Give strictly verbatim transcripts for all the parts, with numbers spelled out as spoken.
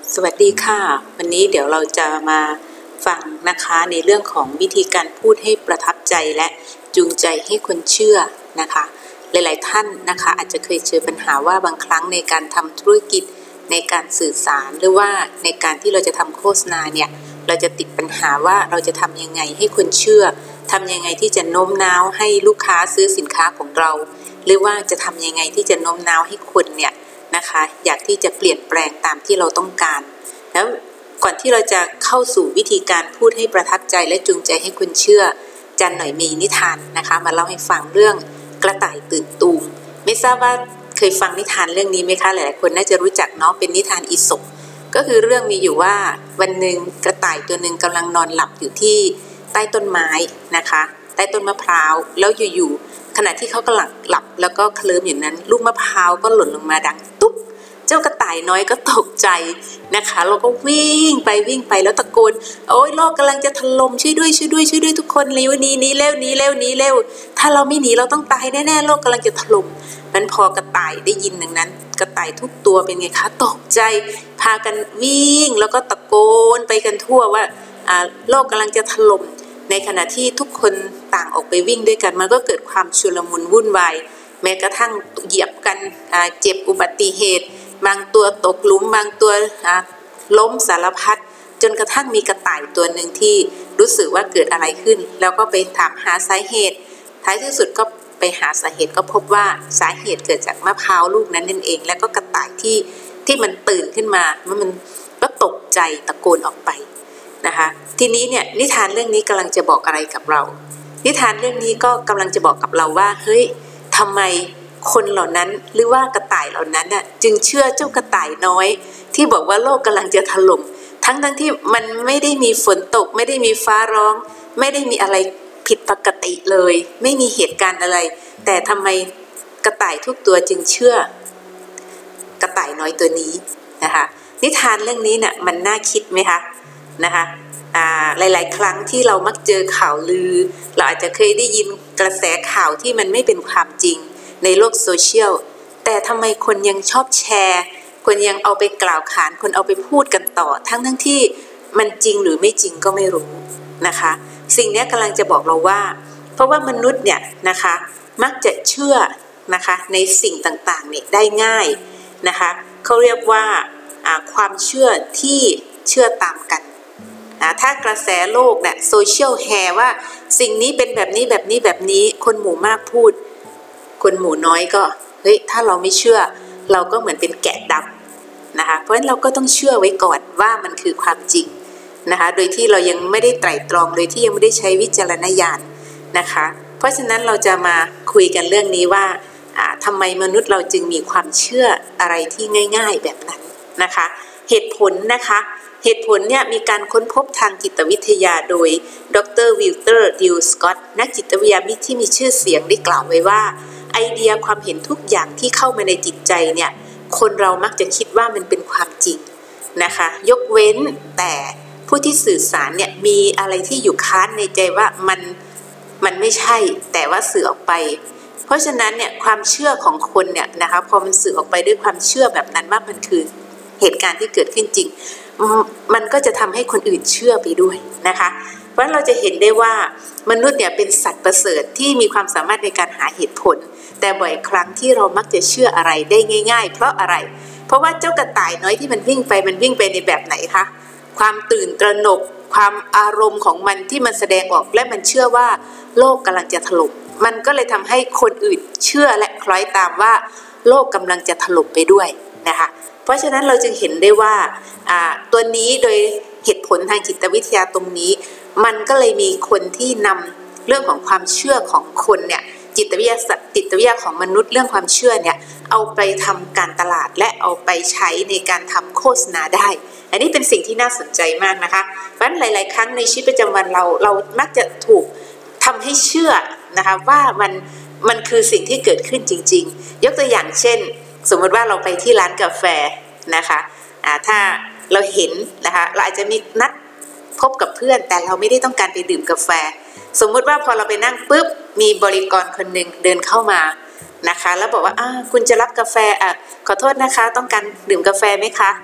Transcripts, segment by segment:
สวัสดีค่ะวันนี้เดี๋ยวเราจะมาฟังนะคะในเรื่องของวิธีการพูดให้ประทับใจและจูงใจให้คนเชื่อนะคะหลายๆท่านนะคะอาจจะเคยเจอปัญหาว่าบางครั้งในการทำธุรกิจในการสื่อสารหรือว่าในการที่เราจะทำโฆษณาเนี่ยเราจะติดปัญหาว่าเราจะทำยังไงให้คนเชื่อทำยังไงที่จะโน้มน้าวให้ลูกค้าซื้อสินค้าของเราหรือว่าจะทำยังไงที่จะโน้มน้าวให้คนเนี่ยนะคะอยากที่จะเปลี่ยนแปลงตามที่เราต้องการแล้วก่อนที่เราจะเข้าสู่วิธีการพูดให้ประทับใจและจูงใจให้คนเชื่อจันหน่อยมีนิทานนะคะมาเล่าให้ฟังเรื่องกระต่ายตื่นตูมไม่ทราบว่าเคยฟังนิทานเรื่องนี้ไหมคะหลายๆคนน่าจะรู้จักเนาะเป็นนิทานอีสปก็คือเรื่องมีอยู่ว่าวันหนึ่งกระต่ายตัวหนึ่งกำลังนอนหลับอยู่ที่ใต้ต้นไม้นะคะใต้ต้นมะพร้าวแล้วอยู่ๆขณะที่เขากำลังหลับแล้วก็เคลิ้มอยู่นั้นลูกมะพร้าวก็หล่นลงมาดังตุ๊บเจ้ากระต่ายน้อยก็ตกใจนะคะแล้วก็วิ่งไปวิ่งไปแล้วตะโกนโอ๊ยโลกกำลังจะถล่มช่วยด้วยช่วยด้วยช่วยด้วยทุกคนเร็วหนีหนีเร็วหนีเร็วหนีเร็วถ้าเราไม่หนีเราต้องตายแน่ๆโลกกำลังจะถล่มนั้นพอกระต่ายได้ยินดังนั้นกระต่ายทุกตัวเป็นไงคะตกใจพากันวิ่งแล้วก็ตะโกนไปกันทั่วว่าอ่าโลกกำลังจะถล่มในขณะที่ทุกคนต่างออกไปวิ่งด้วยกันมันก็เกิดความชุลมุนวุ่นวายแม้กระทั่งเหยียบกันเจ็บอุบัติเหตุบางตัวตกหลุมบางตัวล้มสารพัดจนกระทั่งมีกระต่ายตัวหนึ่งที่รู้สึกว่าเกิดอะไรขึ้นแล้วก็ไปถามหาสาเหตุท้ายที่สุดก็ไปหาสาเหตุก็พบว่าสาเหตุเกิดจากมะพร้าวลูกนั้นนั่นเองแล้วก็กระต่ายที่ที่มันตื่นขึ้นมามันก็ตกใจตะโกนออกไปนะคะทีนี้เนี่ยนิทานเรื่องนี้กำลังจะบอกอะไรกับเรานิทานเรื่องนี้ก็กำลังจะบอกกับเราว่าเฮ้ยทำไมคนเหล่านั้นหรือว่ากระต่ายเหล่านั้นน่ะจึงเชื่อเจ้ากระต่ายน้อยที่บอกว่าโลกกำลังจะถล่มทั้งทั้งที่มันไม่ได้มีฝนตกไม่ได้มีฟ้าร้องไม่ได้มีอะไรผิดปกติเลยไม่มีเหตุการณ์อะไรแต่ทำไมกระต่ายทุกตัวจึงเชื่อกระต่ายน้อยตัวนี้นะคะนิทานเรื่องนี้น่ะมันน่าคิดไหมคะนะคะหลายๆครั้งที่เรามักเจอข่าวลือเราอาจจะเคยได้ยินกระแสข่าวที่มันไม่เป็นความจริงในโลกโซเชียลแต่ทำไมคนยังชอบแชร์คนยังเอาไปกล่าวขานคนเอาไปพูดกันต่อทั้งทั้งที่มันจริงหรือไม่จริงก็ไม่รู้นะคะสิ่งนี้กำลังจะบอกเราว่าเพราะว่ามนุษย์เนี่ยนะคะมักจะเชื่อนะคะในสิ่งต่างๆเนี่ยได้ง่ายนะคะเขาเรียกว่าความเชื่อที่เชื่อตามกันถ้ากระแสโลกเนี่ยโซเชียลแฮร์ว่าสิ่งนี้เป็นแบบนี้แบบนี้แบบนี้คนหมู่มากพูดคนหมู่น้อยก็เฮ้ยถ้าเราไม่เชื่อเราก็เหมือนเป็นแกะดำนะคะเพราะฉะนั้นเราก็ต้องเชื่อไว้ก่อนว่ามันคือความจริงนะคะโดยที่เรายังไม่ได้ไตร่ตรองโดยที่ยังไม่ได้ใช้วิจารณญาณนะคะเพราะฉะนั้นเราจะมาคุยกันเรื่องนี้ว่าทำไมมนุษย์เราจึงมีความเชื่ออะไรที่ง่ายๆแบบนั้นนะคะเหตุผลนะคะเหตุผลเนี่ยมีการค้นพบทางจิตวิทยาโดยดรวิลเตอร์ดิวสกอตนักจิตวิทยาที่มีชื่อเสียงได้กล่าวไว้ว่าไอเดียความเห็นทุกอย่างที่เข้ามาในจิตใจเนี่ยคนเรามักจะคิดว่ามันเป็นความจริงนะคะยกเว้นแต่ผู้ที่สื่อสารเนี่ยมีอะไรที่อยู่ค้านในใจว่ามันมันไม่ใช่แต่ว่าสื่อออกไปเพราะฉะนั้นเนี่ยความเชื่อของคนเนี่ยนะคะพอมันสื่อออกไปด้วยความเชื่อแบบนั้นว่ามันคือเหตุการณ์ที่เกิดขึ้นจริงมันก็จะทำให้คนอื่นเชื่อไปด้วยนะคะเพราะเราจะเห็นได้ว่ามนุษย์เนี่ยเป็นสัตว์ประเสริฐที่มีความสามารถในการหาเหตุผลแต่บ่อยครั้งที่เรามักจะเชื่ออะไรได้ง่ายๆเพราะอะไรเพราะว่าเจ้ากระต่ายน้อยที่มันวิ่งไปมันวิ่งไปในแบบไหนคะความตื่นตระหนกความอารมณ์ของมันที่มันแสดงออกและมันเชื่อว่าโลกกำลังจะถล่มมันก็เลยทำให้คนอื่นเชื่อและคล้อยตามว่าโลกกำลังจะถล่มไปด้วยนะคะเพราะฉะนั้นเราจึงเห็นได้ว่าตัวนี้โดยเหตุผลทางจิตวิทยาตรงนี้มันก็เลยมีคนที่นำเรื่องของความเชื่อของคนเนี่ยจิตวิทยาจิตวิทยาของมนุษย์เรื่องความเชื่อเนี่ยเอาไปทำการตลาดและเอาไปใช้ในการทำโฆษณาได้อันนี้เป็นสิ่งที่น่าสนใจมากนะคะเพราะฉะนั้นหลายๆครั้งในชีวิตประจำวันเราเรามักจะถูกทำให้เชื่อนะคะว่ามันมันคือสิ่งที่เกิดขึ้นจริงๆยกตัวอย่างเช่นสมมติว่าเราไปที่ร้านกาแฟนะคะถ้าเราเห็นนะคะเราอาจจะมีนัดพบกับเพื่อนแต่เราไม่ได้ต้องการไปดื่มกาแฟสมมุติว่าพอเราไปนั่งปุ๊บมีบริกรคนหนึ่งเดินเข้ามานะคะแล้วบอกว่าคุณจะรับกาแฟอ่ะขอโทษนะคะต้องการดื่มกาแฟไหมคะ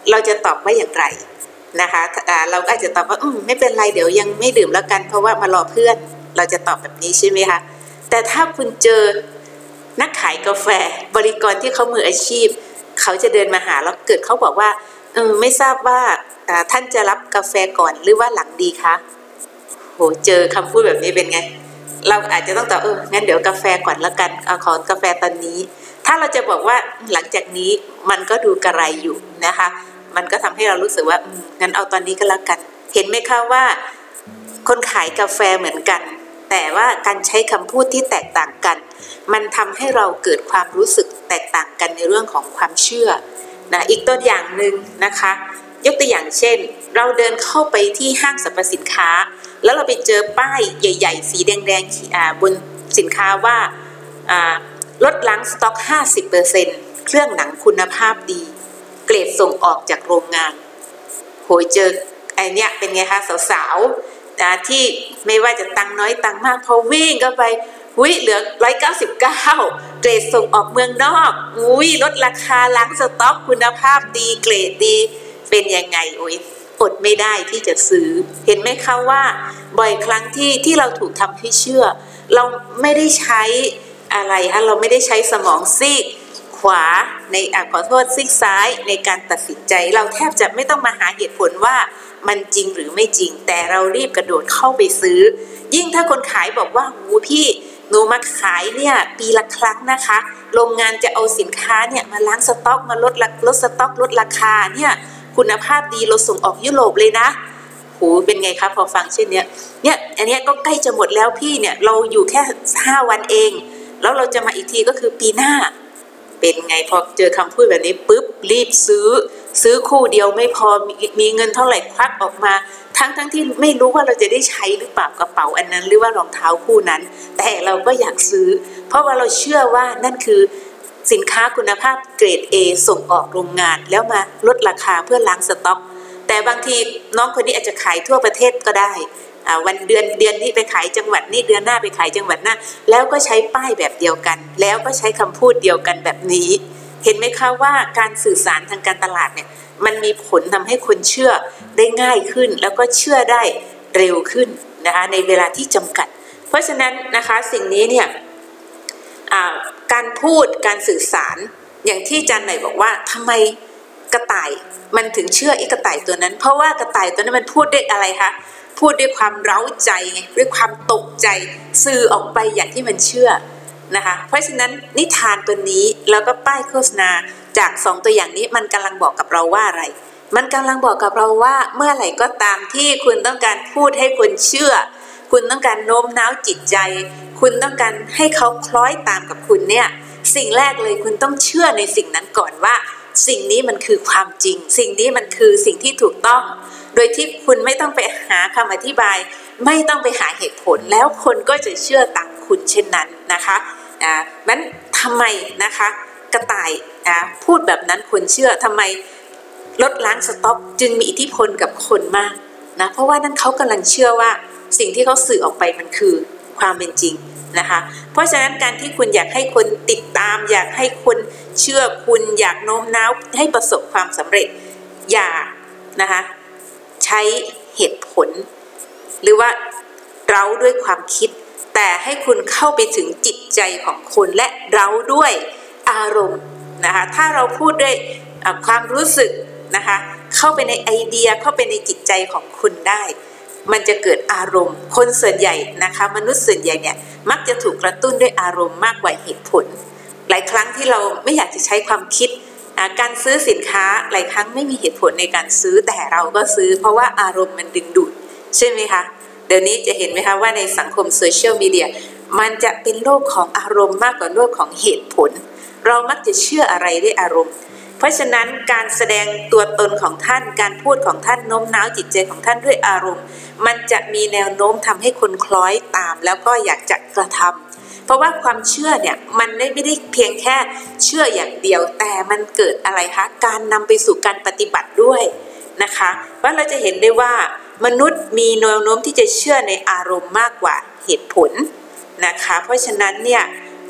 เราจะตอบว่าอย่างไรนะคะเราก็อาจจะตอบว่าอืมไม่เป็นไรเดี๋ยวยังไม่ดื่มแล้วกันเพราะว่ามารอเพื่อนเราจะตอบแบบนี้ใช่ไหมคะแต่ถ้าคุณเจอนักขายกาแฟบริกรที่เขามืออาชีพเขาจะเดินมาหาแล้วเกิดเขาบอกว่าเออไม่ทราบว่าท่านจะรับกาแฟก่อนหรือว่าหลังดีคะโหเจอคำพูดแบบนี้เป็นไงเราอาจจะต้องตอบเอองั้นเดี๋ยวกาแฟก่อนแล้วกันเอาขอกาแฟตอนนี้ถ้าเราจะบอกว่าหลังจากนี้มันก็ดูกระไรอยู่นะคะมันก็ทำให้เรารู้สึกว่างั้นเอาตอนนี้ก็แล้วกันเห็นไหมคะว่าคนขายกาแฟเหมือนกันแต่ว่าการใช้คำพูดที่แตกต่างกันมันทำให้เราเกิดความรู้สึกแตกต่างกันในเรื่องของความเชื่อนะอีกตัวอย่างหนึ่งนะคะยกตัวอย่างเช่นเราเดินเข้าไปที่ห้างสรรพสินค้าแล้วเราไปเจอป้ายใหญ่ๆสีแดงๆบนสินค้าว่าลดล้างสต็อก ห้าสิบเปอร์เซ็นต์ เครื่องหนังคุณภาพดีเกรดส่งออกจากโรงงานโหยเจอไอเนี้ยเป็นไงคะสาวๆที่ไม่ว่าจะตังน้อยตังมากพอวิ่งก็ไปอุ้ยเหลือหนึ่งร้อยเก้าสิบเก้าเกรดส่งออกเมืองนอกอุ้ยลดราคาล้างสต็อกคุณภาพดีเกรดดีเป็นยังไงอุ้ยอดไม่ได้ที่จะซื้อเห็นไหมคะว่าบ่อยครั้งที่ที่เราถูกทำให้เชื่อเราไม่ได้ใช้อะไรคะเราไม่ได้ใช้สมองซีกขวาในอ่ะขอโทษซีกซ้ายในการตัดสินใจเราแทบจะไม่ต้องมาหาเหตุผลว่ามันจริงหรือไม่จริงแต่เรารีบกระโดดเข้าไปซื้อยิ่งถ้าคนขายบอกว่าหูพี่หนูมาขายเนี่ยปีละครั้งนะคะโรงงานจะเอาสินค้าเนี่ยมาล้างสต็อกมาลดลดสต็อกลดราคาเนี่ยคุณภาพดีเราส่งออกยุโรปเลยนะหูเป็นไงคะพอฟังเช่นเนี้ยเนี่ยอันนี้ก็ใกล้จะหมดแล้วพี่เนี่ยเราอยู่แค่ห้าวันเองแล้วเราจะมาอีกทีก็คือปีหน้าเป็นไงพอเจอคำพูดแบบนี้ปุ๊บรีบซื้อซื้อคู่เดียวไม่พอมีเงินเท่าไหร่ควักออกมาทั้งทั้งที่ไม่รู้ว่าเราจะได้ใช้หรือเปล่ากระเป๋าอันนั้นหรือว่ารองเท้าคู่นั้นแต่เราก็อยากซื้อเพราะว่าเราเชื่อว่านั่นคือสินค้าคุณภาพเกรด A ส่งออกโรงงานแล้วมาลดราคาเพื่อล้างสต็อกแต่บางทีน้องคนนี้อาจจะขายทั่วประเทศก็ได้วันเดือนเดือนนี้ไปขายจังหวัดนี้เดือนหน้าไปขายจังหวัดหน้าแล้วก็ใช้ป้ายแบบเดียวกันแล้วก็ใช้คำพูดเดียวกันแบบนี้เห็นไหมคะว่าการสื่อสารทางการตลาดเนี่ยมันมีผลทำให้คนเชื่อได้ง่ายขึ้นแล้วก็เชื่อได้เร็วขึ้นนะคะในเวลาที่จำกัดเพราะฉะนั้นนะคะสิ่งนี้เนี่ยการพูดการสื่อสารอย่างที่อาจารย์หน่อยบอกว่าทำไมกระต่ายมันถึงเชื่อไอ้กระต่ายตัวนั้นเพราะว่ากระต่ายตัวนั้นมันพูดด้วยอะไรคะพูดด้วยความเร้าใจไงด้วยความตกใจสื่อออกไปอย่างที่มันเชื่อนะคะเพราะฉะนั้นนิทานตัวนี้แล้วก็ป้ายโฆษณาจากสองตัวอย่างนี้มันกำลังบอกกับเราว่าอะไรมันกำลังบอกกับเราว่าเมื่อไหร่ก็ตามที่คุณต้องการพูดให้คนเชื่อคุณต้องการโน้มน้าวจิตใจคุณต้องการให้เขาคล้อยตามกับคุณเนี่ยสิ่งแรกเลยคุณต้องเชื่อในสิ่งนั้นก่อนว่าสิ่งนี้มันคือความจริงสิ่งนี้มันคือสิ่งที่ถูกต้องโดยที่คุณไม่ต้องไปหาคำอธิบายไม่ต้องไปหาเหตุผลแล้วคนก็จะเชื่อตามคุณเช่นนั้นนะคะอ่านั้นทำไมนะคะกระต่ายอ่าพูดแบบนั้นคนเชื่อทำไมลดล้างสต็อกจึงมีอิทธิพลกับคนมากนะเพราะว่านั้นเขากำลังเชื่อว่าสิ่งที่เขาสื่อออกไปมันคือความเป็นจริงนะคะเพราะฉะนั้นการที่คุณอยากให้คนติดตามอยากให้คนเชื่อคุณอยากโน้มน้าวให้ประสบความสำเร็จอย่านะคะใช้เหตุผลหรือว่าเร้าด้วยความคิดแต่ให้คุณเข้าไปถึงจิตใจของคนและเร้าด้วยอารมณ์นะคะถ้าเราพูดด้วยความรู้สึกนะคะเข้าไปในไอเดียเข้าไปในจิตใจของคุณได้มันจะเกิดอารมณ์คนส่วนใหญ่นะคะมนุษย์ส่วนใหญ่เนี่ยมักจะถูกกระตุ้นด้วยอารมณ์มากกว่าเหตุผลหลายครั้งที่เราไม่อยากจะใช้ความคิดการซื้อสินค้าหลายครั้งไม่มีเหตุผลในการซื้อแต่เราก็ซื้อเพราะว่าอารมณ์มันดึงดูดใช่ไหมคะเดี๋ยวนี้จะเห็นไหมคะว่าในสังคมโซเชียลมีเดียมันจะเป็นโลกของอารมณ์มากกว่าโลกของเหตุผลเรามักจะเชื่ออะไรด้วยอารมณ์เพราะฉะนั้นการแสดงตัวตนของท่านการพูดของท่านโน้มน้าวจิตใจของท่านด้วยอารมณ์มันจะมีแนวโน้มทำให้คนคล้อยตามแล้วก็อยากจะกระทำเพราะว่าความเชื่อเนี่ยมันไม่ได้เพียงแค่เชื่ออย่างเดียวแต่มันเกิดอะไรคะการนำไปสู่การปฏิบัติด้วยนะคะเพราะเราจะเห็นได้ว่ามนุษย์มีแนวโน้มที่จะเชื่อในอารมณ์มากกว่าเหตุผลนะคะเพราะฉะนั้นเนี่ย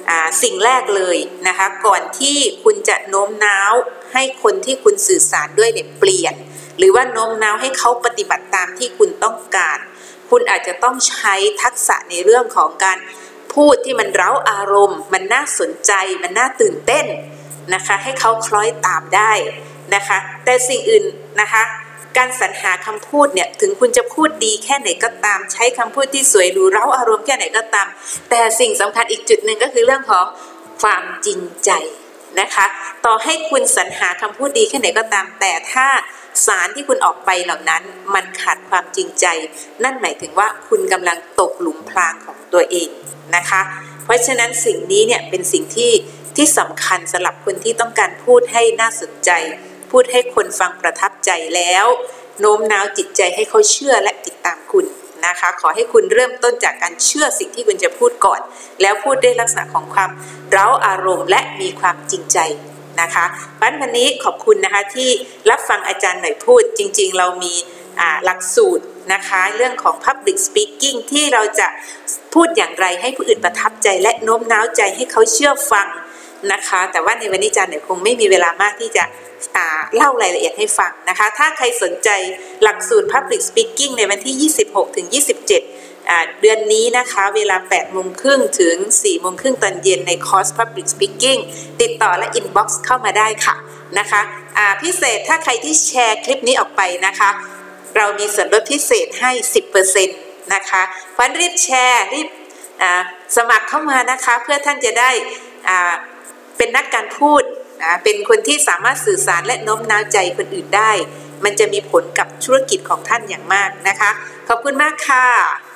สิ่งแรกเลยนะคะก่อนที่คุณจะโน้มน้าวให้คนที่คุณสื่อสารด้วยเนี่ยเปลี่ยนหรือว่าโน้มน้าวให้เขาปฏิบัติตามที่คุณต้องการคุณอาจจะต้องใช้ทักษะในเรื่องของการพูดที่มันเร้าอารมณ์มันน่าสนใจมันน่าตื่นเต้นนะคะให้เขาคล้อยตามได้นะคะแต่สิ่งอื่นนะคะการสรรหาคำพูดเนี่ยถึงคุณจะพูดดีแค่ไหนก็ตามใช้คำพูดที่สวยหรูเร้าอารมณ์แค่ไหนก็ตามแต่สิ่งสำคัญอีกจุดหนึ่งก็คือเรื่องของความจริงใจนะคะต่อให้คุณสรรหาคำพูดดีแค่ไหนก็ตามแต่ถ้าสารที่คุณออกไปเหล่านั้นมันขาดความจริงใจนั่นหมายถึงว่าคุณกำลังตกหลุมพรางของตัวเองนะคะเพราะฉะนั้นสิ่งนี้เนี่ยเป็นสิ่งที่ที่สำคัญสำหรับคนที่ต้องการพูดให้น่าสนใจพูดให้คนฟังประทับใจแล้วโน้มน้าวจิตใจให้เขาเชื่อและติดตามคุณนะคะขอให้คุณเริ่มต้นจากการเชื่อสิ่งที่คุณจะพูดก่อนแล้วพูดด้วยลักษณะของความเร้าอารมณ์และมีความจริงใจนะคะวันนี้ขอบคุณนะคะที่รับฟังอาจารย์หน่อยพูดจริงๆเรามีหลักสูตรนะคะเรื่องของ Public Speaking ที่เราจะพูดอย่างไรให้ผู้อื่นประทับใจและโน้มน้าวใจให้เขาเชื่อฟังนะคะแต่ว่าในวันนี้อาจารย์เนี่ยคงไม่มีเวลามากที่จะเล่ารายละเอียดให้ฟังนะคะถ้าใครสนใจหลักสูตร Public Speaking ในวันที่ยี่สิบหกถึงยี่สิบเจ็ดเดือนนี้นะคะเวลา แปดโมงครึ่ง ถึง สี่โมงครึ่ง ตอนเย็นในคอร์ส Public Speaking ติดต่อและ Inbox เข้ามาได้ค่ะนะคะพิเศษถ้าใครที่แชร์คลิปนี้ออกไปนะคะเรามีส่วนลดพิเศษให้ สิบเปอร์เซ็นต์ นะคะเพราะรีบแชร์รีบสมัครเข้ามานะคะเพื่อท่านจะได้เป็นนักการพูดเป็นคนที่สามารถสื่อสารและโน้มน้าวใจคนอื่นได้มันจะมีผลกับธุรกิจของท่านอย่างมากนะคะขอบคุณมากค่ะ